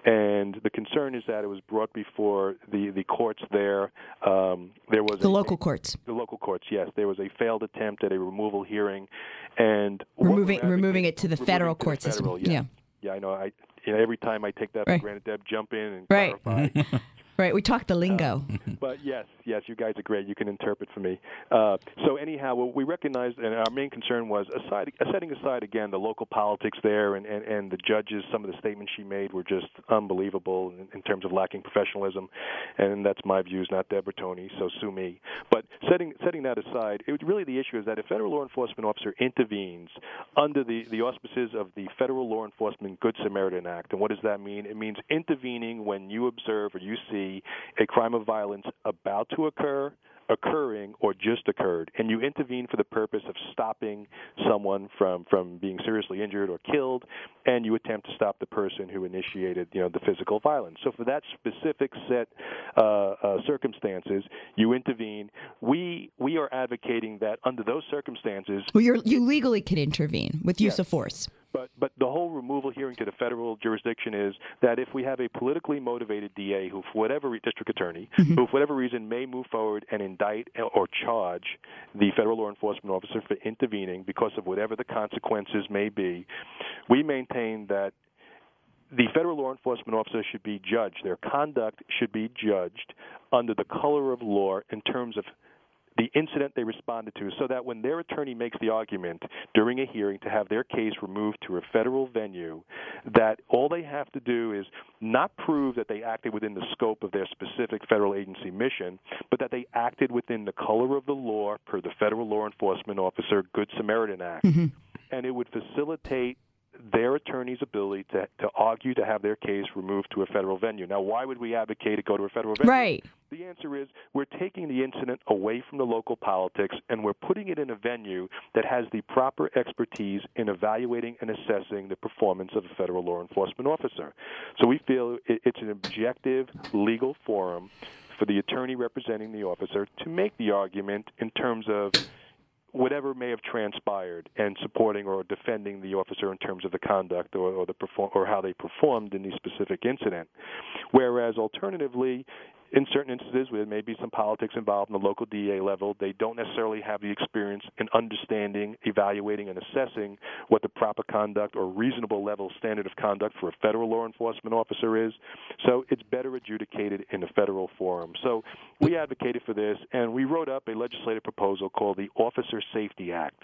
And the concern is that it was brought before the, the courts there. Um, there was the a, local courts. The local courts, yes. There was a failed attempt at a removal hearing, and removing removing it to the federal court the federal, system. Yeah. yeah, yeah. I know. I you know every time I take that right. for granted, Deb, jump in and right. clarify. Right, we talked the lingo. Uh, but yes, yes, you guys are great. You can interpret for me. Uh, so anyhow, what we recognized, and our main concern was, aside, setting aside again the local politics there and, and, and the judges, some of the statements she made were just unbelievable in, in terms of lacking professionalism, and that's my views, not Deborah Tony, so sue me. But setting setting that aside, it really the issue is that if a federal law enforcement officer intervenes under the, the auspices of the Federal Law Enforcement Good Samaritan Act, and what does that mean? It means intervening when you observe or you see a crime of violence about to occur, occurring, or just occurred, and you intervene for the purpose of stopping someone from, from being seriously injured or killed, and you attempt to stop the person who initiated, you know, the physical violence. So for that specific set uh, uh, circumstances, you intervene. We we are advocating that under those circumstances, well, you're, you legally can intervene with use yes. of force. But but the whole removal hearing to the federal jurisdiction is that if we have a politically motivated D A who, for whatever re- district attorney, mm-hmm. who for whatever reason may move forward and indict or charge the federal law enforcement officer for intervening because of whatever the consequences may be, we maintain that the federal law enforcement officer should be judged. Their conduct should be judged under the color of law in terms of the incident they responded to, so that when their attorney makes the argument during a hearing to have their case removed to a federal venue, that all they have to do is not prove that they acted within the scope of their specific federal agency mission, but that they acted within the color of the law per the Federal Law Enforcement Officer Good Samaritan Act. Mm-hmm. And it would facilitate their attorney's ability to, to argue to have their case removed to a federal venue. Now, why would we advocate to go to a federal venue? Right. The answer is we're taking the incident away from the local politics and we're putting it in a venue that has the proper expertise in evaluating and assessing the performance of a federal law enforcement officer. So we feel it, it's an objective legal forum for the attorney representing the officer to make the argument in terms of whatever may have transpired and supporting or defending the officer in terms of the conduct or, or the perform or how they performed in the specific incident. Whereas alternatively, in certain instances where there may be some politics involved in the local D A level, they don't necessarily have the experience in understanding, evaluating, and assessing what the proper conduct or reasonable level standard of conduct for a federal law enforcement officer is. So it's better adjudicated in the federal forum. So we advocated for this, and we wrote up a legislative proposal called the Officer Safety Act.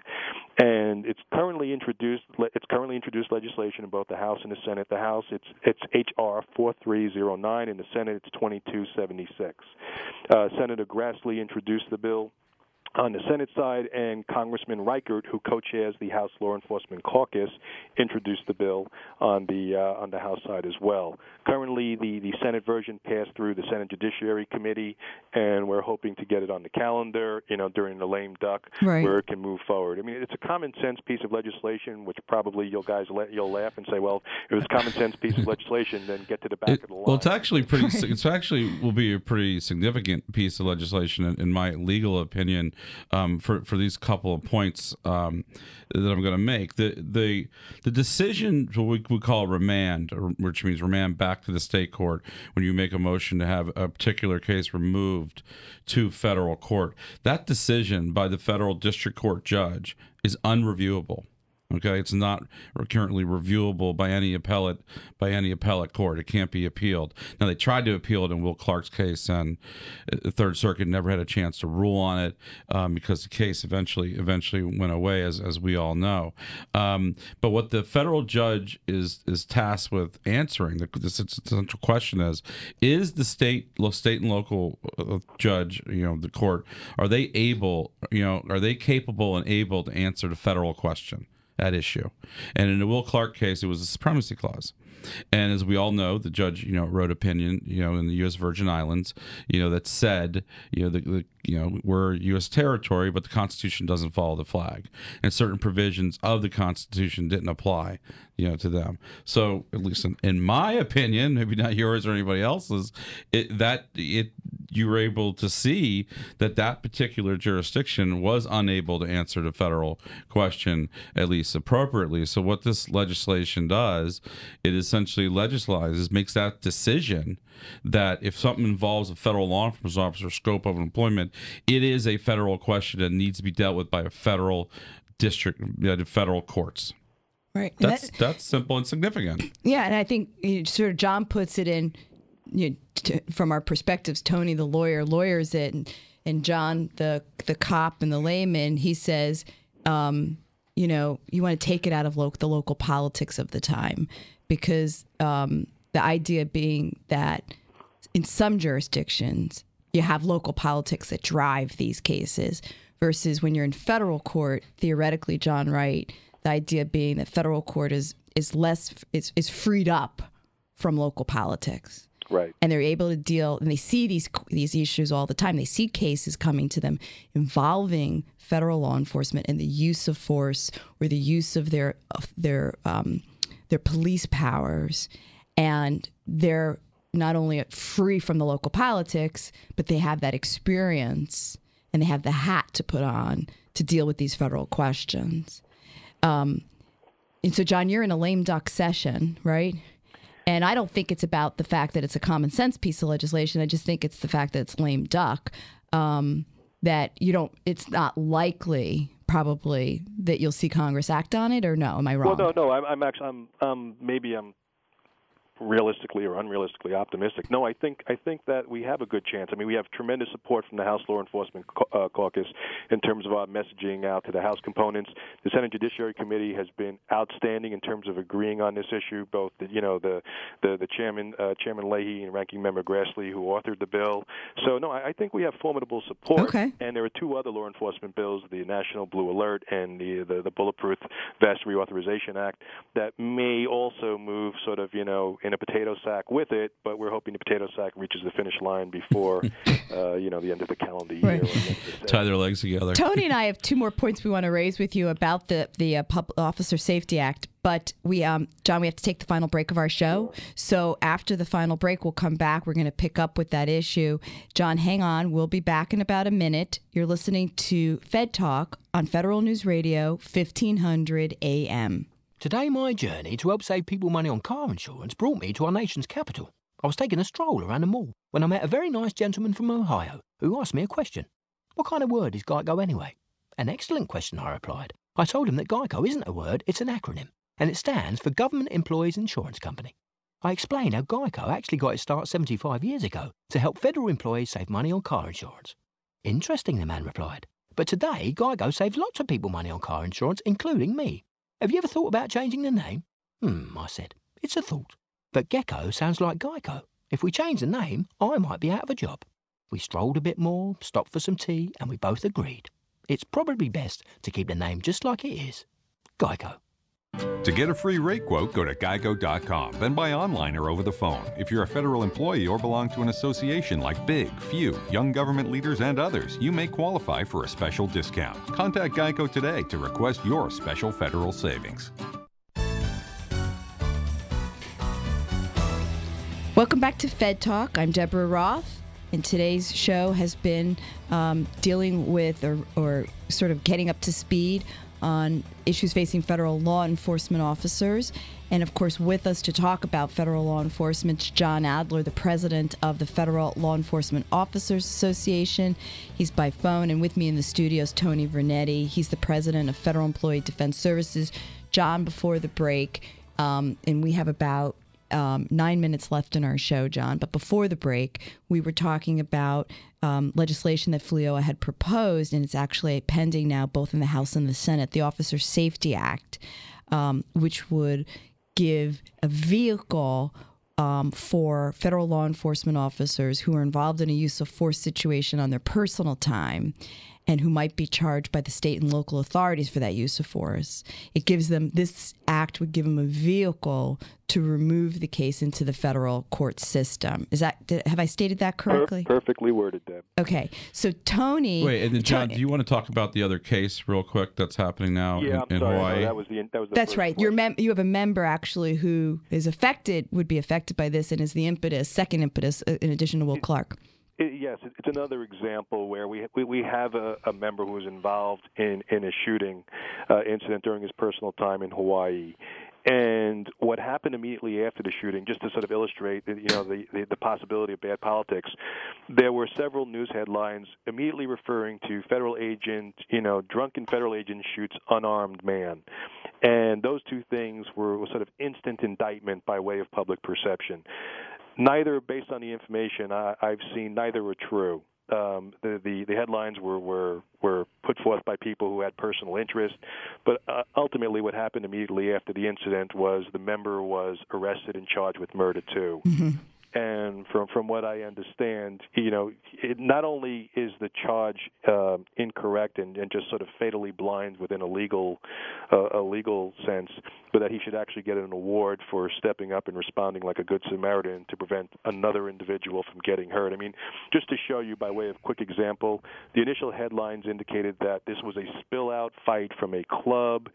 And it's currently introduced it's currently introduced legislation in both the House and the Senate. The House, it's it's H R forty-three oh nine. In the Senate, it's twenty-two seventy-six. Uh, Senator Grassley introduced the bill on the Senate side, and Congressman Reichert, who co-chairs the House Law Enforcement Caucus, introduced the bill on the uh, on the House side as well. Currently, the, the Senate version passed through the Senate Judiciary Committee, and we're hoping to get it on the calendar, you know, during the lame duck, right, where it can move forward. I mean, it's a common sense piece of legislation, which probably you guys you'll laugh and say, well, if it was a common sense piece of legislation, then get to the back it, of the line. Well, it's actually pretty. It's actually will be a pretty significant piece of legislation, in, in my legal opinion. Um, for, for these couple of points um, that I'm going to make. The the the decision, what we would call remand, which means remand back to the state court when you make a motion to have a particular case removed to federal court, that decision by the federal district court judge is unreviewable. Okay, it's not currently reviewable by any appellate by any appellate court. It can't be appealed. Now, they tried to appeal it in Will Clark's case, and the Third Circuit never had a chance to rule on it um, because the case eventually eventually went away, as as we all know. Um, but what the federal judge is is tasked with answering, the, the central question is: is the state state and local judge, you know, the court, are they able, you know, are they capable and able to answer the federal question at issue? And in the Will Clark case, it was a supremacy clause. And as we all know, the judge, you know, wrote opinion, you know, in the U S Virgin Islands, you know, that said, you know, the, the you know, we're U S territory, but the Constitution doesn't follow the flag, and certain provisions of the Constitution didn't apply, you know, to them. So, at least in, in my opinion, maybe not yours or anybody else's, it, that it you were able to see that that particular jurisdiction was unable to answer the federal question, at least appropriately. So, what this legislation does, it essentially legislizes, makes that decision that if something involves a federal law enforcement officer scope of employment, it is a federal question that needs to be dealt with by a federal district, uh, federal courts. Right. That's that, that's simple and significant. Yeah, and I think you know, sort of John puts it in, you know, t- from our perspectives. Tony, the lawyer, lawyers it, and, and John, the the cop and the layman. He says, um, you know, you want to take it out of lo- the local politics of the time, because um, the idea being that in some jurisdictions you have local politics that drive these cases, versus when you're in federal court, theoretically, John Wright, the idea being that federal court is is less is, is freed up from local politics. Right. And they're able to deal, and they see these these issues all the time. They see cases coming to them involving federal law enforcement and the use of force or the use of their of their um, their police powers, and they're not only free from the local politics, but they have that experience and they have the hat to put on to deal with these federal questions. Um, and so, John, you're in a lame duck session, right? And I don't think it's about the fact that it's a common sense piece of legislation. I just think it's the fact that it's lame duck, um, that you don't, it's not likely probably that you'll see Congress act on it, or no? Am I wrong? Well, no, no, I'm, I'm actually, I'm, um, maybe I'm realistically or unrealistically optimistic. No, I think I think that we have a good chance. I mean, we have tremendous support from the House Law Enforcement uh, Caucus in terms of our messaging out to the House components. The Senate Judiciary Committee has been outstanding in terms of agreeing on this issue. Both, the, you know, the the, the chairman, uh, Chairman Leahy, and Ranking Member Grassley, who authored the bill. So, no, I, I think we have formidable support. Okay. And there are two other law enforcement bills: the National Blue Alert and the the, the Bulletproof Vest Reauthorization Act, that may also move sort of, you know, in a potato sack with it, but we're hoping the potato sack reaches the finish line before, uh, you know, the end of the calendar year. Right. Or the end of the Tie their legs together. Tony and I have two more points we want to raise with you about the the uh, Pub- Officer Safety Act, but we, um, John, we have to take the final break of our show. So after the final break, we'll come back. We're going to pick up with that issue. John, hang on. We'll be back in about a minute. You're listening to Fed Talk on Federal News Radio, fifteen hundred A M. Today, my journey to help save people money on car insurance brought me to our nation's capital. I was taking a stroll around the mall when I met a very nice gentleman from Ohio who asked me a question. What kind of word is GEICO anyway? An excellent question, I replied. I told him that GEICO isn't a word, it's an acronym, and it stands for Government Employees Insurance Company. I explained how GEICO actually got its start seventy-five years ago to help federal employees save money on car insurance. Interesting, the man replied. But today, GEICO saves lots of people money on car insurance, including me. Have you ever thought about changing the name? Hmm, I said. It's a thought. But Gecko sounds like Geico. If we change the name, I might be out of a job. We strolled a bit more, stopped for some tea, and we both agreed. It's probably best to keep the name just like it is. Geico. To get a free rate quote, go to geico dot com, then buy online or over the phone. If you're a federal employee or belong to an association like Big, Few, Young Government Leaders, and others, you may qualify for a special discount. Contact Geico today to request your special federal savings. Welcome back to Fed Talk. I'm Deborah Roth, and today's show has been um, dealing with or, or sort of getting up to speed on issues facing federal law enforcement officers. And of course, with us to talk about federal law enforcement is John Adler, the president of the Federal Law Enforcement Officers Association. He's by phone, and with me in the studio is Tony Vernetti. He's the president of Federal Employee Defense Services. John, before the break, um, and we have about Um, nine minutes left in our show, John. But before the break, we were talking about um, legislation that FLEOA had proposed, and it's actually pending now both in the House and the Senate, the Officer Safety Act, um, which would give a vehicle um, for federal law enforcement officers who are involved in a use of force situation on their personal time and who might be charged by the state and local authorities for that use of force. It gives them, this act would give them a vehicle to remove the case into the federal court system. Is that, did, have I stated that correctly? Per- perfectly worded, Deb. Okay. So Tony... Wait, and then John, Tony, do you want to talk about the other case real quick that's happening now Yeah, in, I'm in sorry. Hawaii? No, that was the, that was the That's first right. one. You're mem- you have a member actually who is affected, would be affected by this, and is the impetus, second impetus, uh, in addition to Will Clark. It, yes, it's another example where we we, we have a, a member who was involved in, in a shooting uh, incident during his personal time in Hawaii. And what happened immediately after the shooting, just to sort of illustrate, you know, the, the, the possibility of bad politics, there were several news headlines immediately referring to federal agent, you know, drunken federal agent shoots unarmed man. And those two things were sort of instant indictment by way of public perception. Neither, based on the information I, I've seen, neither were true. Um, the, the the headlines were, were were put forth by people who had personal interest, but uh, ultimately, what happened immediately after the incident was the member was arrested and charged with murder too. Mm-hmm. And from from what I understand, you know, it not only is the charge uh, incorrect and, and just sort of fatally blind within a legal uh, a legal sense, but that he should actually get an award for stepping up and responding like a good Samaritan to prevent another individual from getting hurt. I mean, just to show you by way of quick example, the initial headlines indicated that this was a spill-out fight from a club,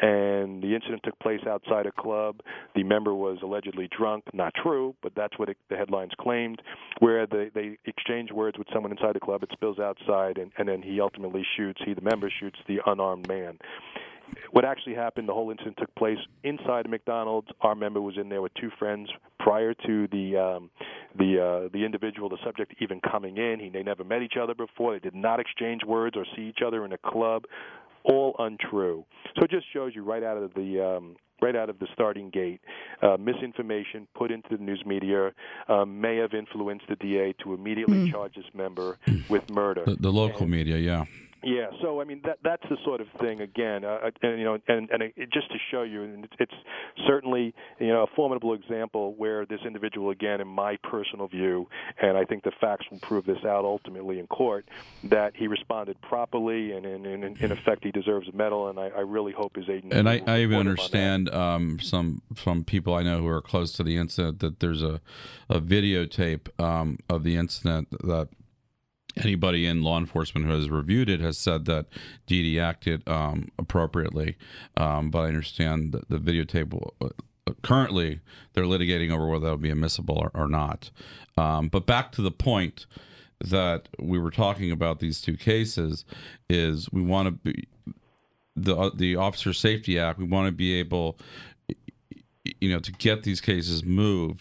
and the incident took place outside a club. The member was allegedly drunk. Not true, but that's what it, the headlines claimed, where they, they exchange words with someone inside the club. It spills outside, and, and then he ultimately shoots, he, the member, shoots the unarmed man. What actually happened, the whole incident took place inside a McDonald's. Our member was in there with two friends prior to the um, the uh, the individual, the subject, even coming in. He, they never met each other before. They did not exchange words or see each other in a club. All untrue. So it just shows you right out of the um, right out of the starting gate, uh, misinformation put into the news media um, may have influenced the D A to immediately mm. charge this member with murder. The, the local and, media, yeah. Yeah, so I mean that that's the sort of thing again, uh, and you know, and and it, just to show you, and it's certainly you know a formidable example where this individual, again, in my personal view, and I think the facts will prove this out ultimately in court, that he responded properly, and in in, in effect he deserves a medal, and I, I really hope his agency. And I, I even understand um, some some people I know who are close to the incident that there's a a videotape um, of the incident that. Anybody in law enforcement who has reviewed it has said that Dee Dee acted um, appropriately, um, but I understand that the videotape will, uh, currently they're litigating over whether that will be admissible or, or not. Um, but back to the point that we were talking about these two cases is we want to be the uh, the Officer Safety Act. We want to be able, you know, to get these cases moved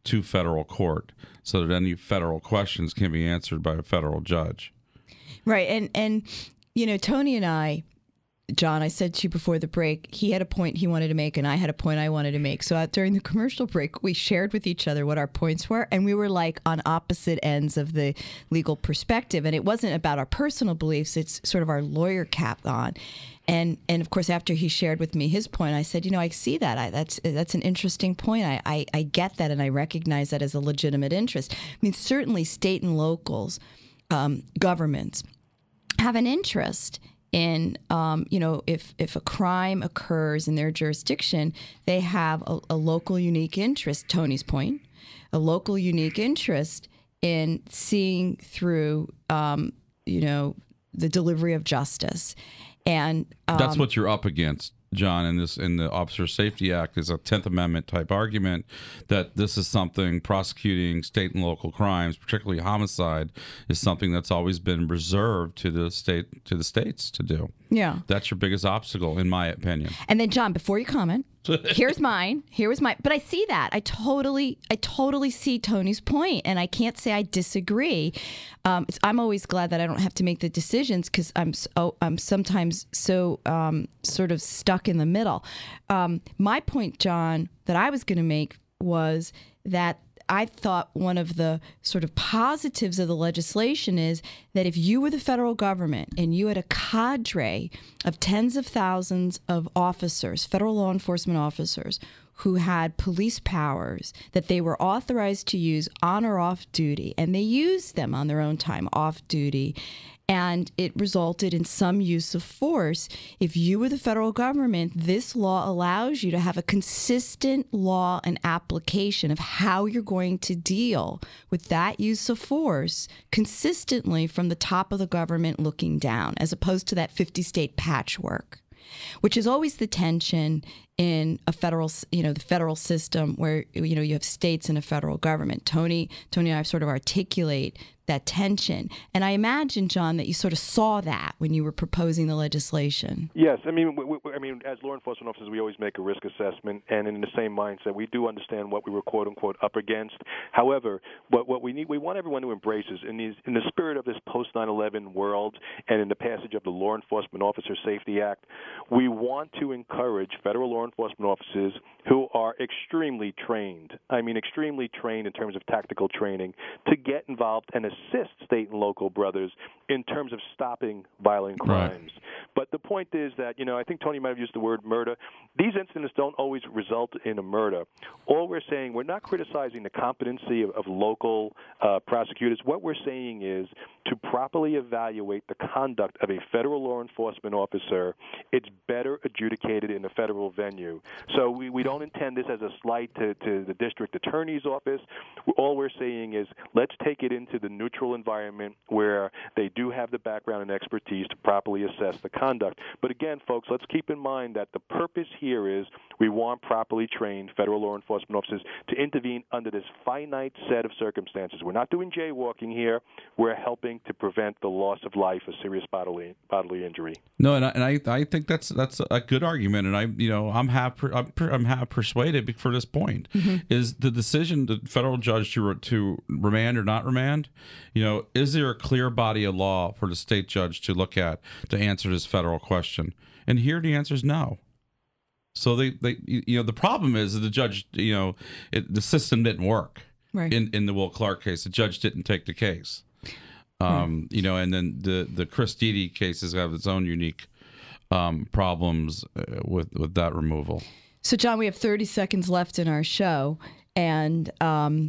to federal court so that any federal questions can be answered by a federal judge. Right. And, and you know, Tony and I, John, I said to you before the break, he had a point he wanted to make, and I had a point I wanted to make. So uh, during the commercial break, we shared with each other what our points were, and we were like on opposite ends of the legal perspective. And it wasn't about our personal beliefs; it's sort of our lawyer cap on. And and of course, after he shared with me his point, I said, you know, I see that. I, that's that's an interesting point. I, I I get that, and I recognize that as a legitimate interest. I mean, certainly, state and locals, um, governments have an interest in, um, you know, if, if a crime occurs in their jurisdiction, they have a, a local unique interest, Tony's point, a local unique interest in seeing through, um, you know, the delivery of justice. And um, that's what you're up against, John, in this in the Officer Safety Act is a tenth Amendment type argument that this is something prosecuting state and local crimes, particularly homicide, is something that's always been reserved to the state to the states to do. Yeah. That's your biggest obstacle, in my opinion. And then, John, before you comment, here's mine. Here was mine. But I see that. I totally, I totally see Tony's point, and I can't say I disagree. Um, it's, I'm always glad that I don't have to make the decisions because I'm, so, I'm sometimes so um, sort of stuck in the middle. Um, my point, John, that I was going to make was that I thought one of the sort of positives of the legislation is that if you were the federal government and you had a cadre of tens of thousands of officers, federal law enforcement officers, who had police powers that they were authorized to use on or off duty, and they used them on their own time off duty, and it resulted in some use of force. If you were the federal government, this law allows you to have a consistent law and application of how you're going to deal with that use of force consistently from the top of the government looking down, as opposed to that fifty-state patchwork, which is always the tension in a federal, you know, the federal system where, you know, you have states and a federal government. Tony, Tony and I sort of articulate that tension. And I imagine, John, that you sort of saw that when you were proposing the legislation. Yes. I mean, we, we, I mean, as law enforcement officers, we always make a risk assessment, and in the same mindset, we do understand what we were quote unquote up against. However, what, what we need, we want everyone to embrace is in, these, in the spirit of this post nine eleven world and in the passage of the Law Enforcement Officer Safety Act, we want to encourage federal law enforcement officers who are extremely trained, I mean extremely trained in terms of tactical training, to get involved and assist state and local brothers in terms of stopping violent crimes. Right. But the point is that, you know, I think Tony might have used the word murder. These incidents don't always result in a murder. All we're saying, we're not criticizing the competency of, of local uh, prosecutors. What we're saying is to properly evaluate the conduct of a federal law enforcement officer, it's better adjudicated in a federal venue. So we, we don't intend this as a slight to, to the district attorney's office. All we're saying is let's take it into the neutral environment where they do have the background and expertise to properly assess the conduct. But again, folks, let's keep in mind that the purpose here is we want properly trained federal law enforcement officers to intervene under this finite set of circumstances. We're not doing jaywalking here. We're helping to prevent the loss of life or serious bodily bodily injury. No, and I, and I, I think that's that's a good argument, and I, you know, I'm half I'm, I'm half persuaded for this point. Mm-hmm. Is the decision the federal judge to to remand or not remand? You know, is there a clear body of law for the state judge to look at to answer this federal question? And here the answer is no. So they, they you know, the problem is that the judge, you know, it, the system didn't work. Right. In in the Will Clark case, the judge didn't take the case. Um, right. You know, and then the the Chris Dede cases have its own unique um, problems uh, with with that removal. So, John, we have thirty seconds left in our show, and um,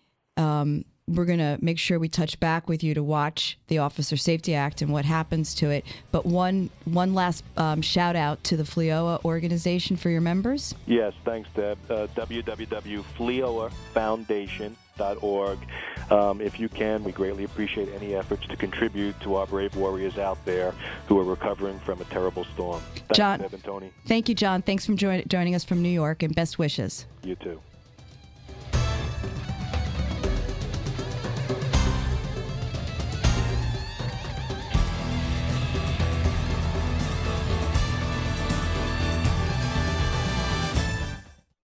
um, we're going to make sure we touch back with you to watch the Officer Safety Act and what happens to it. But one one last um, shout out to the F L E O A organization for your members. Yes, thanks, Deb. Uh, w w w dot f l e o a foundation dot org. Um, if you can, we greatly appreciate any efforts to contribute to our brave warriors out there who are recovering from a terrible storm. Thanks, John, Deb and Tony. Thank you, John. Thanks for join, joining us from New York, and best wishes. You too.